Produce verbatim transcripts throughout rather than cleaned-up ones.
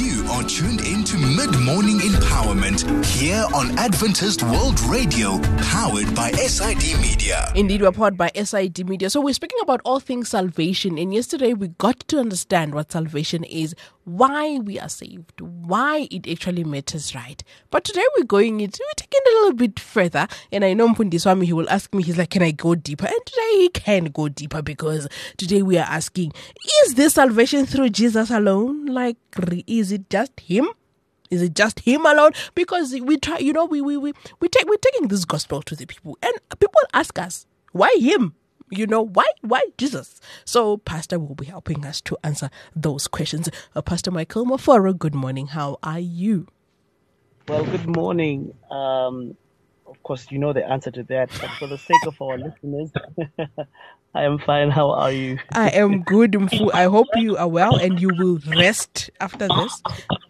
You are tuned into Mid-Morning Empowerment here on Adventist World Radio, powered by S I D Media. Indeed, we're powered by S I D Media. So we're speaking about all things salvation. And yesterday we got to understand what salvation is, why we are saved, why it actually matters, right? But today we're going into, we're taking it a little bit further. And I know Mfundi Swami, he will ask me, he's like, can I go deeper? And today he can go deeper because today we are asking, is this salvation through Jesus alone? Like, is it just him? Is it just him alone? Because we try, you know, we we we we take we're taking this gospel to the people, and people ask us, why him? You know, why why Jesus? So Pastor will be helping us to answer those questions. Uh, Pastor Michael Moforo, good morning. How are you? Well, good morning. Um, of course, you know the answer to that, but for the sake of our listeners, I am fine. How are you? I am good, Mfu. I hope you are well and you will rest after this.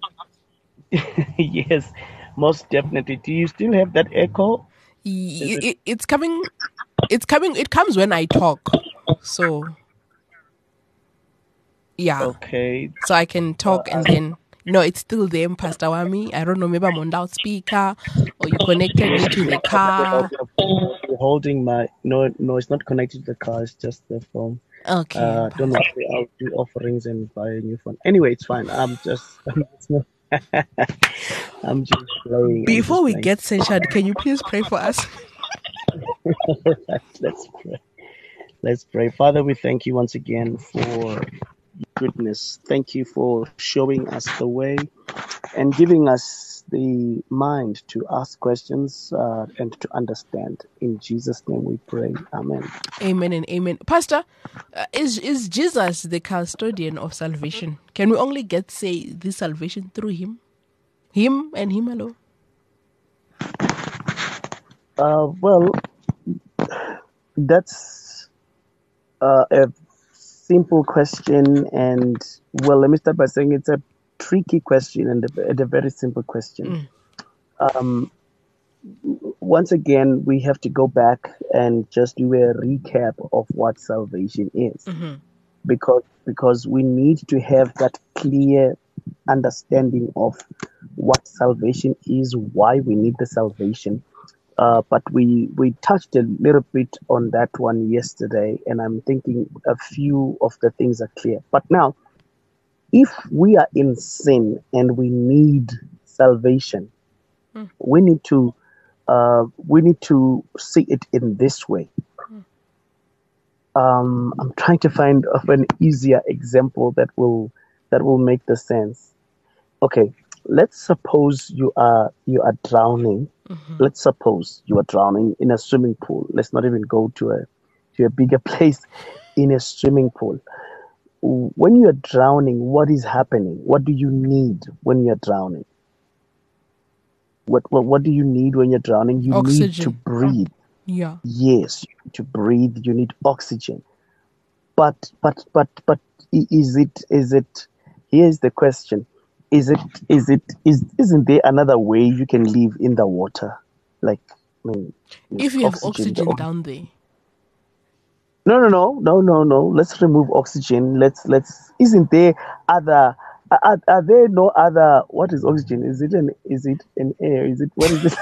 Yes, most definitely. Do you still have that echo? It, it, it's coming. It's coming. It comes when I talk. So, yeah. Okay. So I can talk uh, and then, no, it's still there, Pastor Wami. I don't know, maybe I'm on loudspeaker or you connected me to the car. You're holding my, no, no, it's not connected to the car. It's just the phone. Okay. Uh, don't worry, I'll do offerings and buy a new phone. Anyway, it's fine. I'm just, I'm just I'm just playing. Before just we playing. get censured, can you please pray for us? Let's pray. Let's pray. Father, we thank you once again for your goodness. Thank you for showing us the way and giving us the mind to ask questions uh, and to understand. In Jesus' name we pray. Amen. Amen and amen. Pastor, uh, is is Jesus the custodian of salvation? Can we only get, say, this salvation through him? Him and him alone? Uh, well, that's uh, a simple question. And, well, let me start by saying it's a tricky question and a, and a very simple question. Mm. Um, once again, we have to go back and just do a recap of what salvation is. Mm-hmm. Because because we need to have that clear understanding of what salvation is, why we need the salvation. Uh, but we, we touched a little bit on that one yesterday, and I'm thinking a few of the things are clear. But now, if we are in sin and we need salvation, mm. we need to uh, we need to see it in this way. Mm. Um, I'm trying to find of an easier example that will that will make the sense. Okay, let's suppose you are you are drowning. Mm-hmm. Let's suppose you are drowning in a swimming pool. Let's not even go to a to a bigger place. In a swimming pool. When you're drowning, what is happening? What do you need when you're drowning? What what, what do you need when you're drowning? You oxygen. Need to breathe. Yeah. Yes, you need to breathe. You need oxygen. But but but but is it is it? Here's the question: Is it is it is isn't there another way you can live in the water? Like, I mean, if you oxygen, have oxygen the, down there. No, no, no, no, no, no. Let's remove oxygen. Let's, let's. Isn't there other? Are, are there no other? What is oxygen? Is it an? Is it an air? Is it what is it?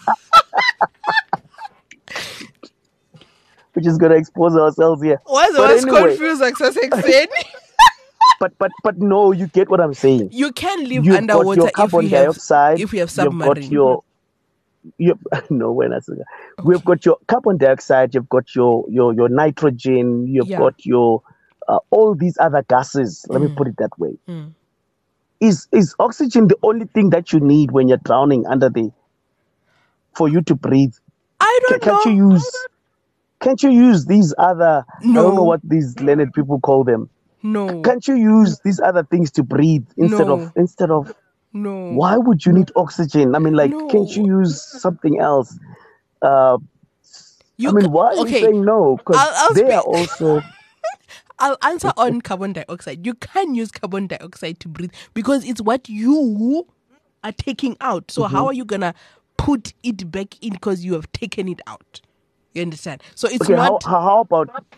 We're just gonna expose ourselves here. Why the one's anyway. Confused? Like saying. But but but no, you get what I'm saying. You can live you've underwater got your carbon if you have dioxide. If you have submarine. You've got your. You, no, when I say that. Okay. We've got your carbon dioxide, you've got your your, your nitrogen, you've yeah. got your uh, all these other gases. Let mm. me put it that way. Mm. Is is oxygen the only thing that you need when you're drowning under the for you to breathe? I don't Can, know. Can't you use can't you use these other no. I don't know what these learned people call them. No. Can't you use these other things to breathe instead no. of instead of No. Why would you need oxygen? I mean, like, no. can't you use something else? Uh, you I mean, why are okay. you saying no? Because they spe- are also... I'll answer on carbon dioxide. You can use carbon dioxide to breathe because it's what you are taking out. So mm-hmm. how are you going to put it back in because you have taken it out? You understand? So it's okay, not... How, how about...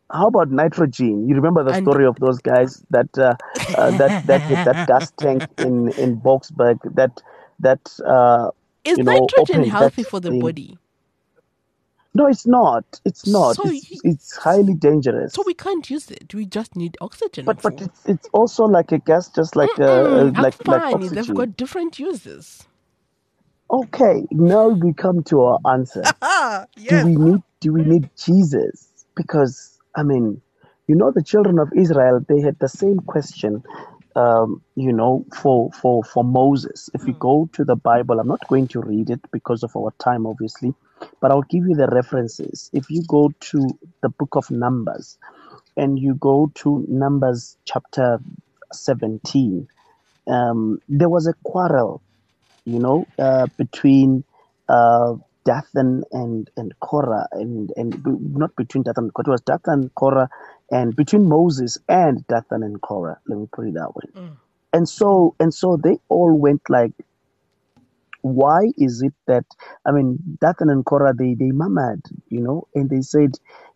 How about nitrogen? You remember the And- story of those guys that uh, uh, that that hit that gas tank in in Boksburg that that uh, Is you know nitrogen opened healthy that for the thing. body? No, it's not. It's not. So It's you- it's highly dangerous. So we can't use it. We just need oxygen. but but for- it's it's also like a gas, just like uh, Mm, I'm like like fine. They've oxygen. got different uses. Okay, now we come to our answer. Ah, Do we need do we need Jesus? Because I mean, you know, the children of Israel, they had the same question, um, you know, for for for Moses. If you go to the Bible, I'm not going to read it because of our time, obviously, but I'll give you the references. If you go to the book of Numbers, and you go to Numbers chapter seventeen, um, there was a quarrel, you know, uh, between uh, Dathan and and Korah, and and b- not between Dathan and Korah. It was Dathan, Korah, and between Moses and Dathan and Korah. Let me put it that way. And so and so they all went like, why is it that, I mean, Dathan and Korah, they they murmured, you know, and they said,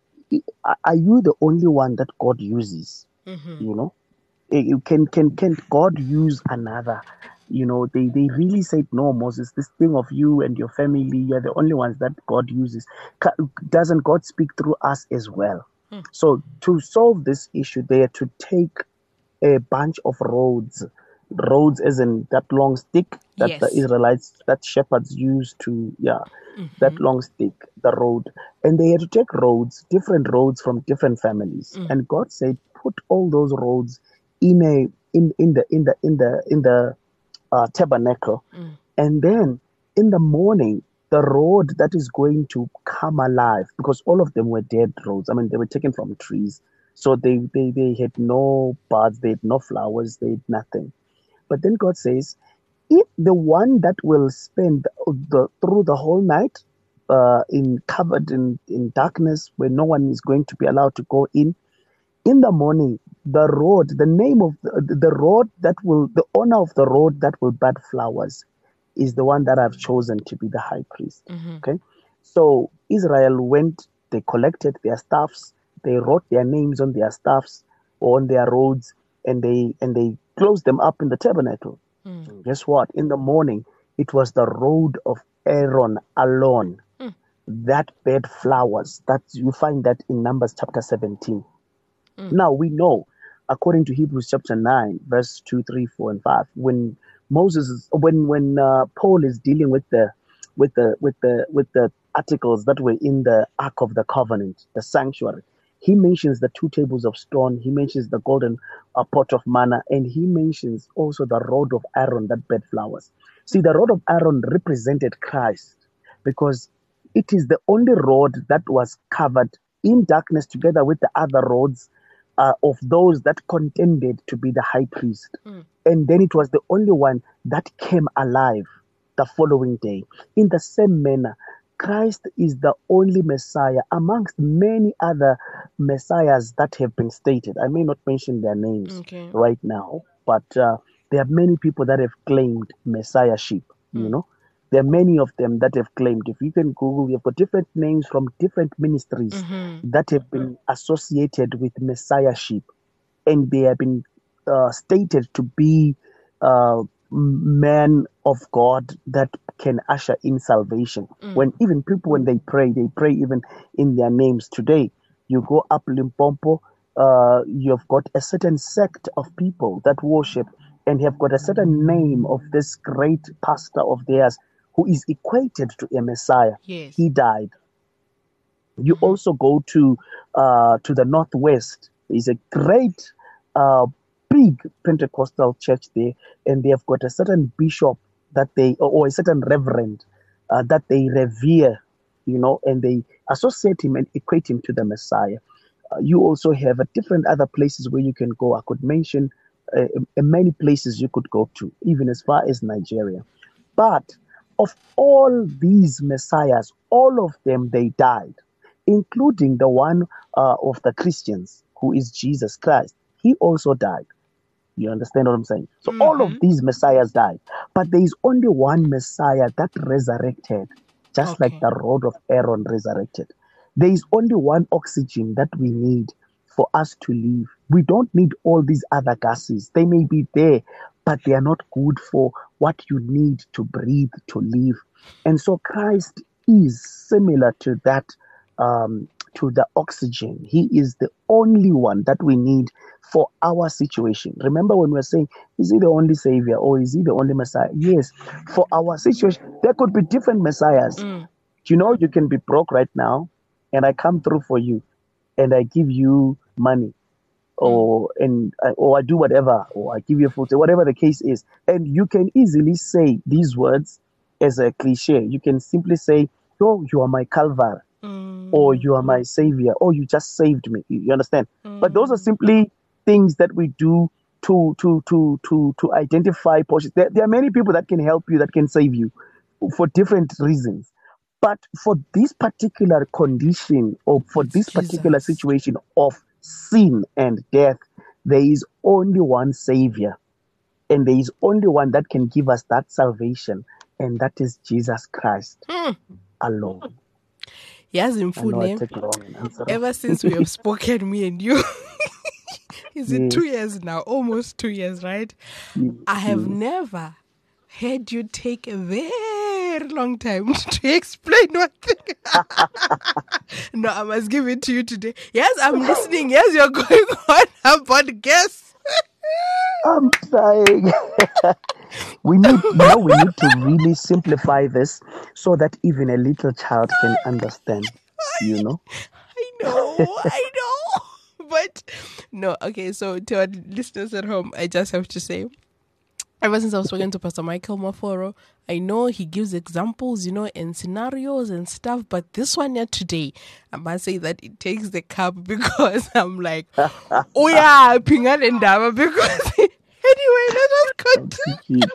"I- are you the only one that God uses? You know, Eh, you can can can God use another?" You know, they they really said, "No, Moses, this thing of you and your family, you're the only ones that God uses. Ca- Doesn't God speak through us as well?" So to solve this issue, they had to take a bunch of roads, roads as in that long stick that the Yes. Israelites, that shepherds used to, yeah, that long stick, the road. And they had to take roads, different roads from different families. And God said, put all those roads in a in in the in the in the in the uh, tabernacle, and then in the morning, the road that is going to come alive, because all of them were dead roads. I mean, they were taken from trees, so they they they had no buds, they had no flowers, they had nothing. But then God says, if the one that will spend the through the whole night uh, in covered in in darkness, where no one is going to be allowed to go in, in the morning, the road, the name of the, the road that will, the owner of the road that will bud flowers is the one that I've chosen to be the high priest. Okay. So Israel went, they collected their staffs, they wrote their names on their staffs or on their roads, and they and they closed them up in the tabernacle. And guess what? In the morning, it was the road of Aaron alone that bed flowers. That you find that in Numbers chapter seventeen. Now we know, according to Hebrews chapter nine, verse two, three, four, and five, when Moses, is, when when uh, Paul is dealing with the with the with the with the articles that were in the Ark of the Covenant, the sanctuary, he mentions the two tables of stone. He mentions the golden uh, pot of manna, and he mentions also the rod of Aaron that bed flowers. See, the rod of Aaron represented Christ, because it is the only rod that was covered in darkness together with the other rods uh, of those that contended to be the high priest. And then it was the only one that came alive the following day. In the same manner, Christ is the only Messiah amongst many other Messiahs that have been stated. I may not mention their names Okay. right now, but uh, there are many people that have claimed Messiahship, you know. There are many of them that have claimed. If you can Google, you've got different names from different ministries that have been associated with Messiahship, and they have been uh, stated to be uh, men of God that can usher in salvation. When even people, when they pray, they pray even in their names. Today, you go up Limpopo, uh, you've got a certain sect of people that worship and have got a certain name of this great pastor of theirs who is equated to a Messiah. Yes. He died. You also go to uh, to the northwest. There's a great, uh, big Pentecostal church there, and they have got a certain bishop that they, or a certain reverend uh, that they revere, you know, and they associate him and equate him to the Messiah. Uh, you also have a different other places where you can go. I could mention uh, uh, many places you could go to, even as far as Nigeria. But of all these messiahs, all of them, they died, including the one uh, of the Christians, who is Jesus Christ. He also died. You understand what I'm saying? So all of these messiahs died, but there is only one Messiah that resurrected, just like Okay. the rod of Aaron resurrected. There is only one oxygen that we need, for us to live. We don't need all these other gases. They may be there, but they are not good for what you need to breathe, to live. And so Christ is similar to that, um, to the oxygen. He is the only one that we need for our situation. Remember when we were saying, is he the only savior or is he the only Messiah? Yes, for our situation. There could be different messiahs. Mm. You know, you can be broke right now, and I come through for you, and I give you money, or mm. and I, or I do whatever, or I give you food, whatever the case is. And you can easily say these words as a cliche. You can simply say, "Oh, you are my Calvary," mm. or "You are my Savior," or "You just saved me." You understand? Mm. But those are simply things that we do to to to to to identify portions. There, there are many people that can help you, that can save you, for different reasons. But for this particular condition, or for It's this Jesus. particular situation of sin and death, there is only one Savior, and there is only one that can give us that salvation, and that is Jesus Christ mm. alone. Yes, in full name. Ever since we have spoken, me and you, is it yes. two years now? Almost two years, right? Yes. I have never heard you take a very long time to explain one thing. No, I must give it to you today. Yes, I'm listening. Yes, you're going on about guess. I'm trying. we need, you know, we need to really simplify this so that even a little child can understand. You know. I know. I know. But no. Okay. So to our listeners at home, I just have to say, ever since I was speaking to Pastor Michael Maforo, I know he gives examples, you know, and scenarios and stuff. But this one here today, I must say that it takes the cup, because I'm like, oh yeah, Pingan and Dama. Because anyway, let us continue.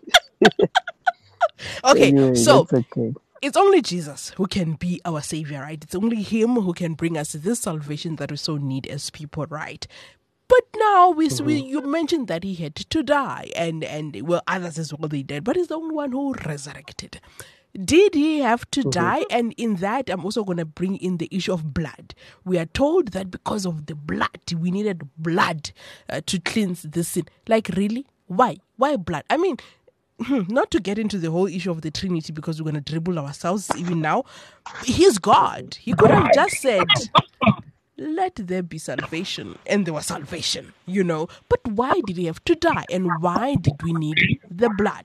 Okay, anyway, so okay. It's only Jesus who can be our Savior, right? It's only Him who can bring us this salvation that we so need as people, right? But now we, mm-hmm. we you mentioned that He had to die, and and well, others as well they did, but He's the only one who resurrected. Did He have to mm-hmm. die? And in that, I'm also going to bring in the issue of blood. We are told that because of the blood, we needed blood uh, to cleanse the sin. Like, really? Why? Why blood? I mean, not to get into the whole issue of the Trinity, because we're going to dribble ourselves even now. He's God. He could have just said, let there be salvation, and there was salvation, you know. But why did He have to die, and why did we need the blood?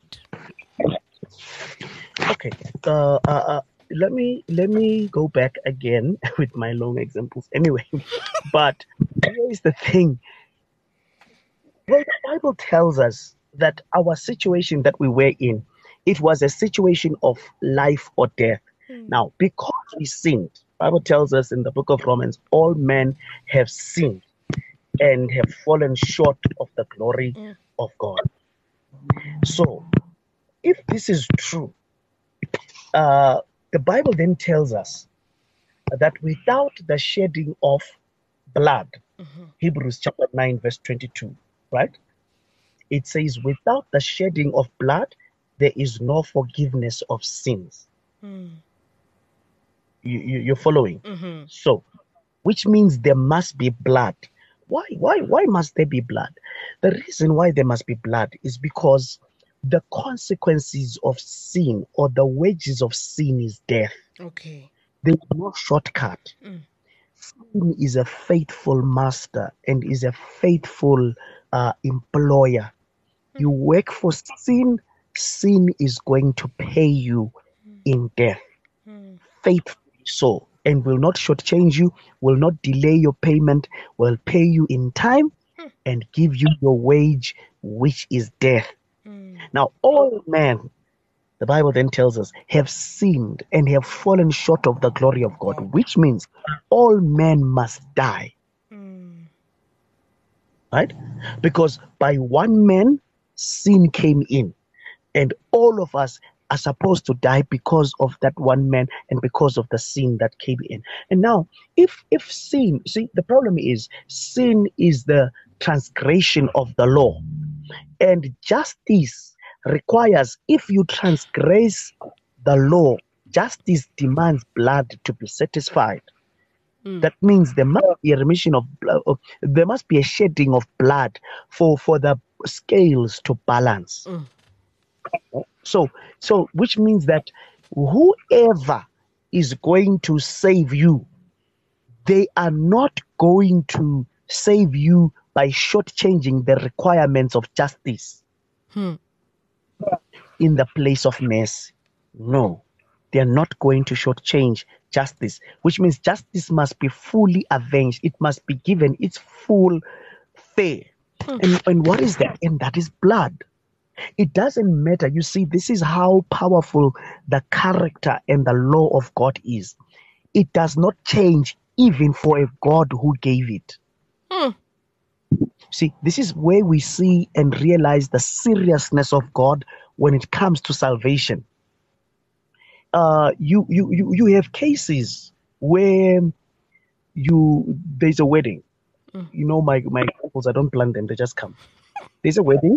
Okay, uh, uh, uh, let me let me go back again with my long examples. Anyway, but here is the thing. Well, the Bible tells us that our situation that we were in, it was a situation of life or death. Mm. Now, because we sinned, the Bible tells us in the book of Romans, all men have sinned and have fallen short of the glory mm. of God. So, if this is true, uh, the Bible then tells us that without the shedding of blood, mm-hmm. Hebrews chapter nine, verse twenty-two, right? It says, without the shedding of blood, there is no forgiveness of sins. Mm. You, you, you're following? Mm-hmm. So, which means there must be blood. Why, why, why must there be blood? The reason why there must be blood is because the consequences of sin, or the wages of sin, is death. Okay. There's no shortcut. Mm. Sin is a faithful master and is a faithful uh, employer. Mm. You work for sin, sin is going to pay you mm. in death. Mm. Faithfully so, and will not shortchange you, will not delay your payment, will pay you in time mm. and give you your wage, which is death. Mm. Now, all men, the Bible then tells us, have sinned and have fallen short of the glory of God, which means all men must die. Mm. Right? Because by one man, sin came in, and all of us are supposed to die because of that one man and because of the sin that came in. And now, if if sin, see, the problem is sin is the transgression of the law. And justice requires, if you transgress the law, justice demands blood to be satisfied. Mm. That means there must be a remission of blood. There must be a shedding of blood for, for the scales to balance. Mm. So, so which means that whoever is going to save you, they are not going to save you by shortchanging the requirements of justice hmm. in the place of mercy. No, they are not going to shortchange justice, which means justice must be fully avenged. It must be given its full fare. Hmm. And, and what is that? And that is blood. It doesn't matter. You see, this is how powerful the character and the law of God is. It does not change even for a God who gave it. Hmm. See, this is where we see and realize the seriousness of God when it comes to salvation. Uh, you, you, you, you have cases where you there's a wedding. Mm. You know, my my uncles, I don't plan them; they just come. There's a wedding.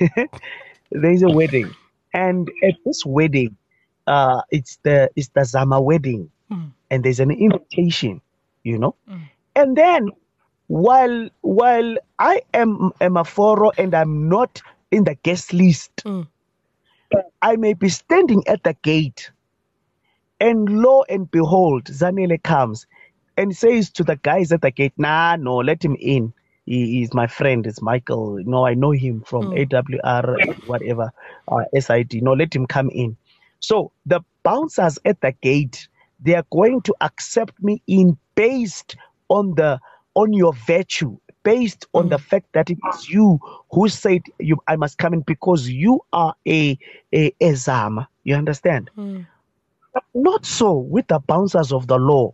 There's a wedding, and at this wedding, uh, it's the it's the Zama wedding, mm. and there's an invitation. You know, mm. and then while while I am a Maforo and I'm not in the guest list, mm. I may be standing at the gate. And lo and behold, Zanele comes and says to the guys at the gate, nah, no, let him in. He is my friend. It's Michael. No, I know him from mm. A W R, whatever, uh, S I D. No, let him come in. So the bouncers at the gate, they are going to accept me in based on the on your virtue, based on mm. the fact that it is you who said you I must come in because you are a a, a Zama. You understand? Mm. Not so with the bouncers of the law.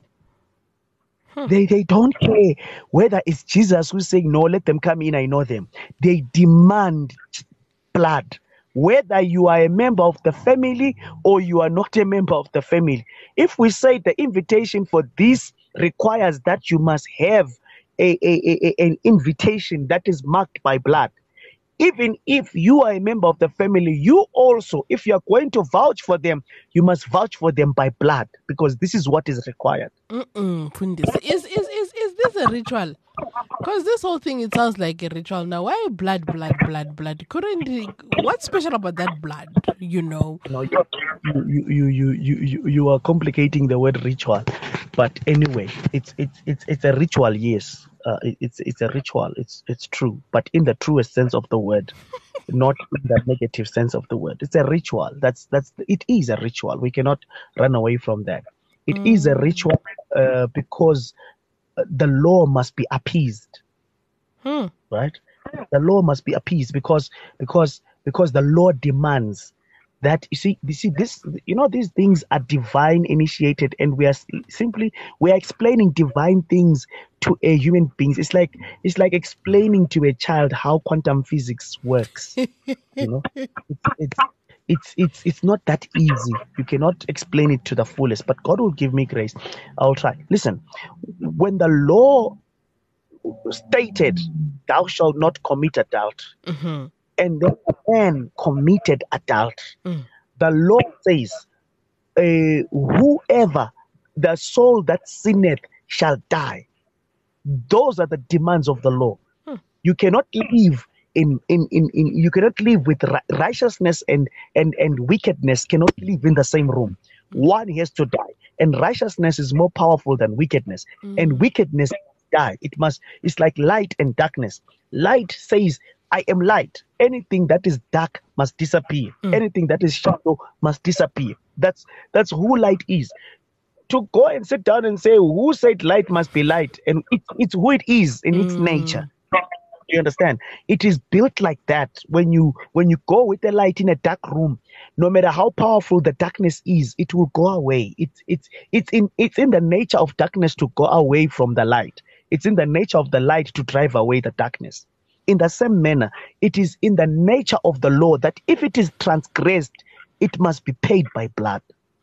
Hmm. They they don't care whether it's Jesus who's saying, no, let them come in, I know them. They demand blood. Whether you are a member of the family or you are not a member of the family. If we say the invitation for this requires that you must have a, a, a, an invitation that is marked by blood, even if you are a member of the family, you also, if you are going to vouch for them, you must vouch for them by blood, because this is what is required. Mm-mm, Fundis. Is, is, is, is this a ritual? Because this whole thing, it sounds like a ritual. Now, why blood, blood, blood, blood? Couldn't it, what's special about that blood, you know? No, you, you, you, you, you, you, you are complicating the word ritual. But anyway, it's, it's, it's, it's a ritual, yes. Uh, it, it's it's a ritual. It's it's true, but in the truest sense of the word, not in the negative sense of the word. It's a ritual. That's that's it is a ritual. We cannot run away from that. It mm. is a ritual uh, because the law must be appeased, hmm. right? The law must be appeased because because because the law demands that. You see, you see this. You know, these things are divine initiated, and we are simply we are explaining divine things to a human being. It's like it's like explaining to a child how quantum physics works. You know, it's, it's it's it's it's not that easy. You cannot explain it to the fullest. But God will give me grace. I'll try. Listen, when the law stated, "Thou shalt not commit adultery," mm-hmm. and then a man committed adultery, mm. the law says, uh, "Whoever the soul that sinneth shall die." Those are the demands of the law. Hmm. You cannot live in, in, in, in you cannot live with righteousness and, and, and wickedness cannot live in the same room. One has to die. And righteousness is more powerful than wickedness. Mm. And wickedness must die. It must it's like light and darkness. Light says, I am light. Anything that is dark must disappear. Mm. Anything that is shadow must disappear. That's that's who light is. To go and sit down and say, who said light must be light? And it, it's who it is in its mm. nature. You understand? It is built like that. When you when you go with the light in a dark room, no matter how powerful the darkness is, it will go away. It's it's it's in it's in the nature of darkness to go away from the light. It's in the nature of the light to drive away the darkness. In the same manner, it is in the nature of the law that if it is transgressed, it must be paid by blood.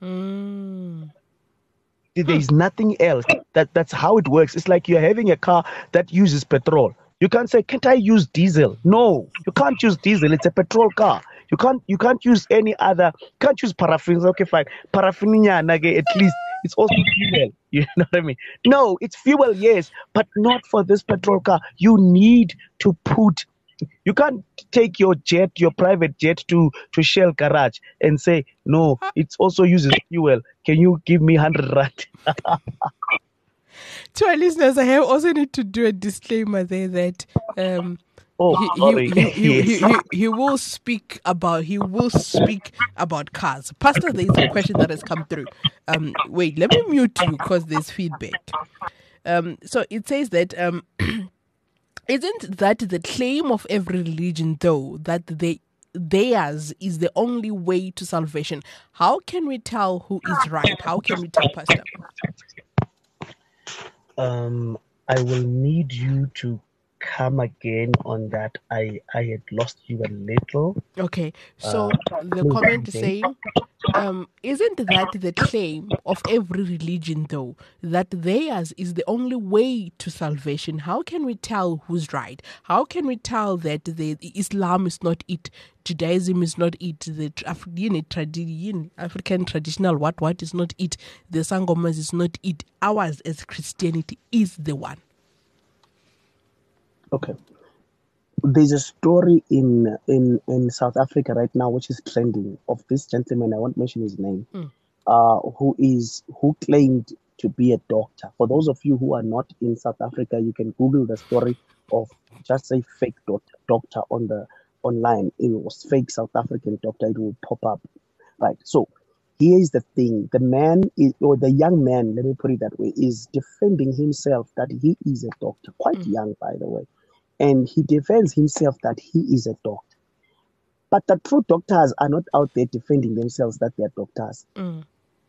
Mm. There is nothing else. That that's how it works. It's like you're having a car that uses petrol. You can't say, can't I use diesel? No, you can't use diesel. It's a petrol car. You can't you can't use any other, can't use paraffin. Okay, fine. Paraffin, at least It's also fuel. You know what I mean? No, it's fuel, yes, but not for this petrol car. You need to put. You can't take your jet, your private jet, to to Shell garage and say, no, it also uses fuel. Can you give me hundred rand? To our listeners, I have also need to do a disclaimer there that um, Oh, he, sorry. he, he, he, Yes. he, he, he will speak about he will speak about cars. Pastor, there is a question that has come through. Um, wait, let me mute you because there's feedback. Um, so it says that um, isn't that the claim of every religion, though, that they theirs is the only way to salvation? How can we tell who is right? How can we tell, Pastor? Um, I will need you to come again on that. I I had lost you a little. Okay, so Uh, the please comment is again. saying, um, isn't that the claim of every religion, though, that theirs is the only way to salvation? How can we tell who's right? How can we tell that the Islam is not it, Judaism is not it, the African tradition, African traditional what what is not it, the Sangomas is not it, ours as Christianity is the one? Okay. There's a story in in in South Africa right now which is trending of this gentleman. I won't mention his name. Mm. Uh, who is who claimed to be a doctor. For those of you who are not in South Africa, you can Google the story of just say fake doctor, doctor on the online. It was fake South African doctor. It will pop up, right? So here is the thing: the man is, or the young man, let me put it that way, is defending himself that he is a doctor. Quite Mm. young, by the way, and he defends himself that he is a doctor. But the true doctors are not out there defending themselves that they are doctors. Mm.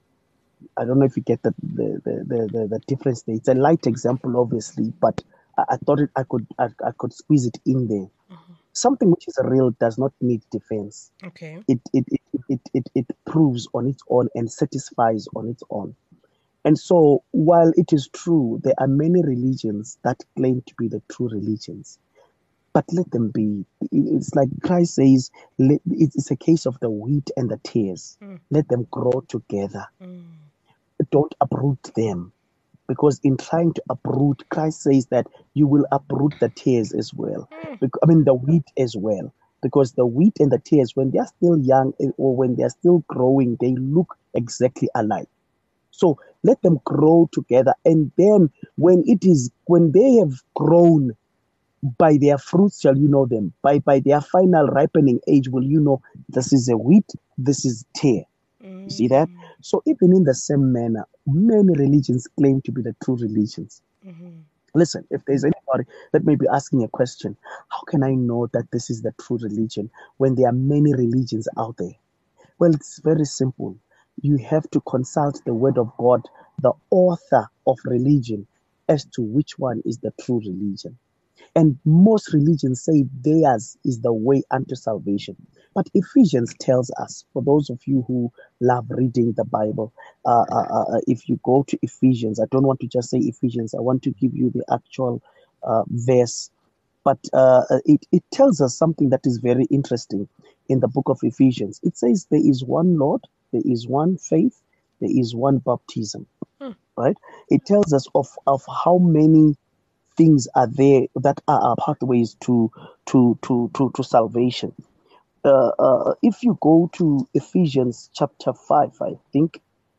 I don't know if you get the the, the, the, the, the difference there. It's a light example, obviously, but I, I thought it, I could I, I could squeeze it in there. Mm-hmm. Something which is real does not need defense. Okay. It it, it, it, it it proves on its own and satisfies on its own. And so, while it is true, there are many religions that claim to be the true religions. But let them be. It's like Christ says, let, it's a case of the wheat and the tares. Mm. Let them grow together. Mm. Don't uproot them. Because in trying to uproot, Christ says that you will uproot the tares as well. Mm. Bec- I mean, the wheat as well. Because the wheat and the tares, when they are still young eh, or when they are still growing, they look exactly alike. So let them grow together. And then when it is, when they have grown, by their fruits shall you know them. By by their final ripening age will you know this is a wheat, this is tare. You see that? So even in the same manner, many religions claim to be the true religions. Mm-hmm. Listen, if there's anybody that may be asking a question, how can I know that this is the true religion when there are many religions out there? Well, it's very simple. You have to consult the word of God, the author of religion, as to which one is the true religion. And most religions say theirs is the way unto salvation. But Ephesians tells us, for those of you who love reading the Bible, uh, uh, uh, if you go to Ephesians, I don't want to just say Ephesians, I want to give you the actual uh, verse. But uh, it, it tells us something that is very interesting in the book of Ephesians. It says there is one Lord, there is one faith, there is one baptism. Hmm. Right? It tells us of, of how many things are there that are our pathways to to to to, to salvation. Uh, uh, if you go to Ephesians chapter five, I think.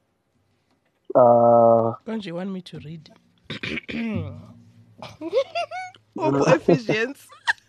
Uh, Don't you want me to read? Oh, Ephesians.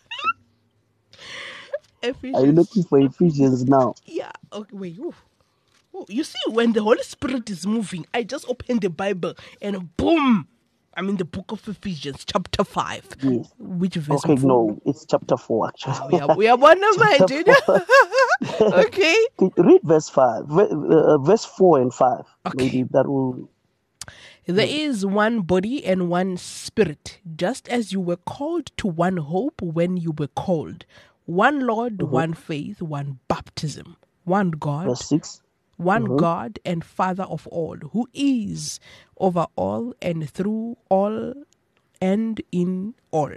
Ephesians. Are you looking for Ephesians now? Yeah. Okay. Wait. Ooh. Ooh. You see, when the Holy Spirit is moving, I just open the Bible and boom. I'm in the book of Ephesians, chapter five. Yes. Which verse? Okay, no, it's chapter four, actually. Oh, we, are, we are one of my junior. Okay. Read verse five, uh, verse four and five. Okay. Maybe that will. There is one body and one spirit, just as you were called to one hope when you were called. One Lord, mm-hmm. one faith, one baptism, one God. Verse six. One Mm-hmm. God and Father of all, who is over all and through all and in all.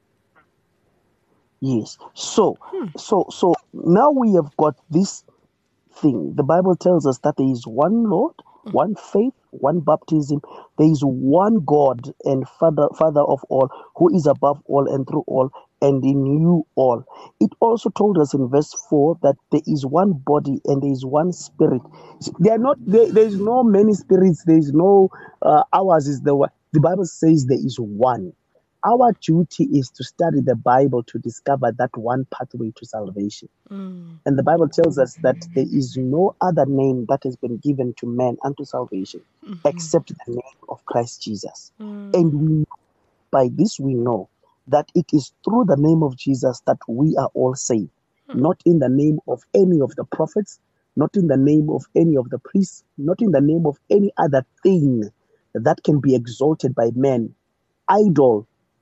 Yes. So, Hmm. so, so now we have got this thing. The Bible tells us that there is one Lord, mm. one faith, one baptism. There is one God and Father, Father of all, who is above all and through all and in you all. It also told us in verse four that there is one body and there is one spirit. There are not there, there is no many spirits. There is no uh, ours is the one. The Bible says there is one. Our duty is to study the Bible to discover that one pathway to salvation. Mm. And the Bible tells us that there is no other name that has been given to man unto salvation Mm-hmm. except the name of Christ Jesus. Mm. And we, by this we know that it is through the name of Jesus that we are all saved, Mm. not in the name of any of the prophets, not in the name of any of the priests, not in the name of any other thing that can be exalted by men, idol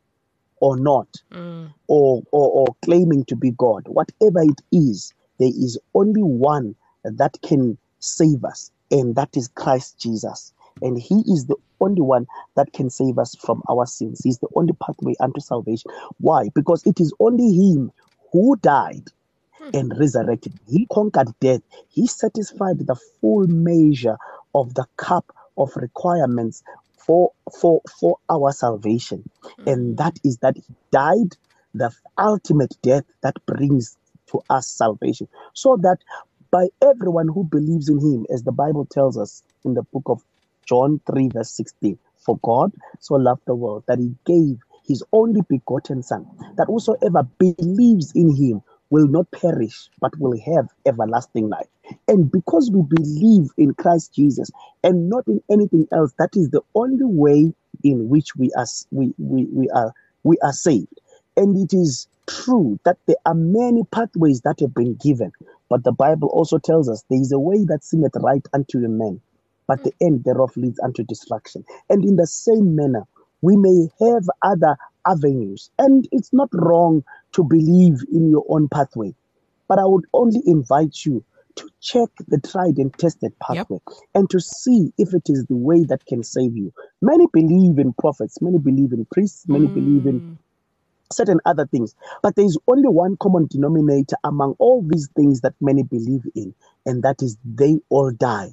or not, Mm. or, or, or claiming to be God. Whatever it is, there is only one that can save us, and that is Christ Jesus. And he is the only one that can save us from our sins. He's the only pathway unto salvation. Why? Because it is only him who died and resurrected. He conquered death. He satisfied the full measure of the cup of requirements for for for our salvation. Mm. And that is that he died the ultimate death that brings to us salvation, so that by everyone who believes in him, as the Bible tells us in the book of John three verse sixteen, for God so loved the world that he gave his only begotten son, that whosoever believes in him will not perish, but will have everlasting life. And because we believe in Christ Jesus and not in anything else, that is the only way in which we are we, we, we are we are saved. And it is true that there are many pathways that have been given, but the Bible also tells us there is a way that seemeth right unto a man, but the end thereof leads unto destruction. And in the same manner, we may have other avenues. And it's not wrong to believe in your own pathway, but I would only invite you to check the tried and tested pathway, yep, and to see if it is the way that can save you. Many believe in prophets, many believe in priests, many mm. believe in certain other things, but there is only one common denominator among all these things that many believe in, and that is they all die.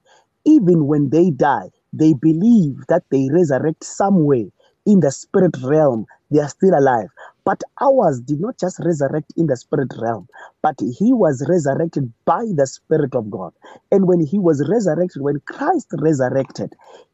Even when they die, they believe that they resurrect somewhere in the spirit realm. They are still alive. But ours did not just resurrect in the spirit realm, but he was resurrected by the Spirit of God. And when he was resurrected, when Christ resurrected,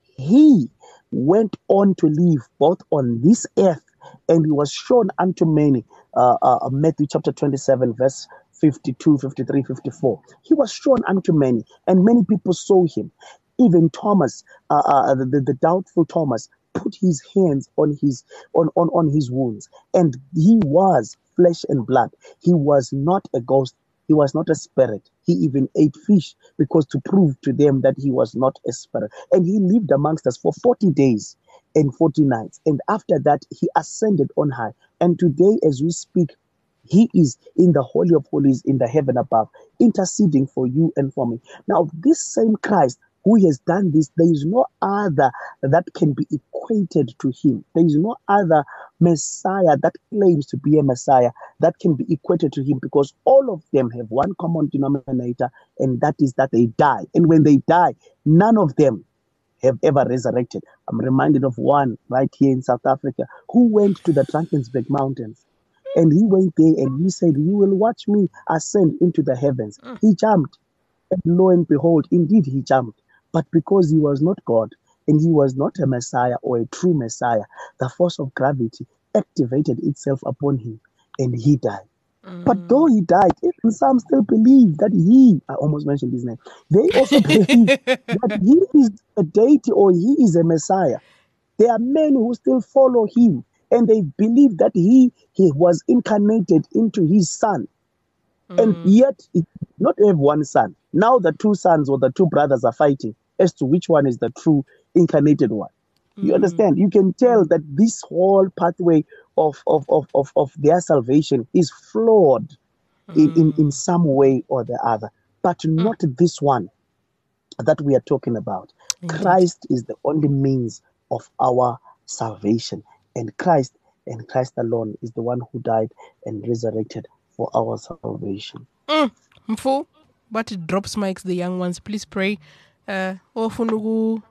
he went on to live both on this earth, and he was shown unto many. Uh, uh, Matthew chapter twenty-seven, verse fifty-two, fifty-three, fifty-four. He was shown unto many, and many people saw him. Even Thomas, uh, uh, the, the doubtful Thomas, put his hands on his on, on, on his wounds, and he was flesh and blood. He was not a ghost. He was not a spirit. He even ate fish because to prove to them that he was not a spirit. And he lived amongst us for forty days and forty nights. And after that, he ascended on high. And today, as we speak, he is in the Holy of Holies in the heaven above, interceding for you and for me. Now, this same Christ who has done this, there is no other that can be equated to him. There is no other Messiah that claims to be a Messiah that can be equated to him, because all of them have one common denominator, and that is that they die. And when they die, none of them have ever resurrected. I'm reminded of one right here in South Africa who went to the Drakensberg Mountains. And he went there and he said, "You will watch me ascend into the heavens." Mm. He jumped. And lo and behold, indeed he jumped. But because he was not God and he was not a Messiah or a true Messiah, the force of gravity activated itself upon him and he died. Mm. But though he died, even some still believe that he, I almost mentioned his name, they also believe that he is a deity or he is a Messiah. There are many who still follow him, and they believe that he, he was incarnated into his son. Mm. And yet, he did not have one son. Now the two sons or the two brothers are fighting as to which one is the true incarnated one. Mm. You understand? You can tell that this whole pathway of, of, of, of, of their salvation is flawed mm. in, in, in some way or the other, but mm. not this one that we are talking about. Indeed. Christ is the only means of our salvation, and Christ and Christ alone is the one who died and resurrected for our salvation. Mm. Mfu, but it drops mics, the young ones. Please pray. Uh,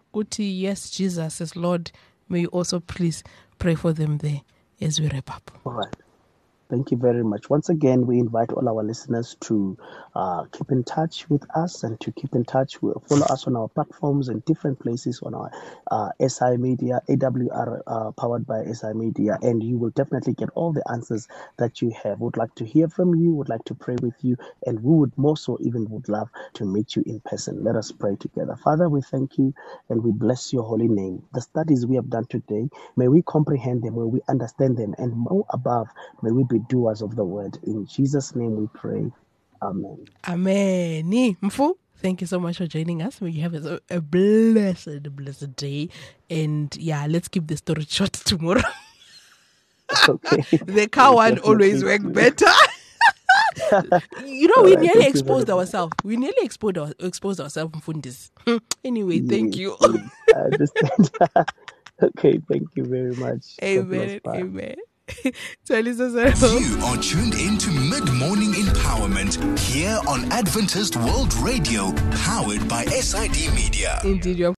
Uti, yes, Jesus is Lord. May you also please pray for them there as we wrap up. All right. Thank you very much. Once again, we invite all our listeners to uh, keep in touch with us and to keep in touch with, follow us on our platforms and different places on our uh, S I Media, A W R uh, powered by S I Media, and you will definitely get all the answers that you have. Would like to hear from you, would like to pray with you, and we would more so even would love to meet you in person. Let us pray together. Father, we thank you and we bless your holy name. The studies we have done today, may we comprehend them, may we understand them, and more above, may we be doers of the word. In Jesus' name we pray. Amen. Amen. Mfu, thank you so much for joining us. May you have a, a blessed, blessed day. And yeah, let's keep the story short tomorrow. Okay. The car one always works better. You know, we right, nearly exposed ourselves. We nearly exposed, our, exposed ourselves in Fundis. Anyway, thank you. I understand. Okay, thank you very much. Amen. Amen. So, you are tuned in to Mid-Morning Empowerment here on Adventist World Radio, powered by S I D Media. Indeed, you're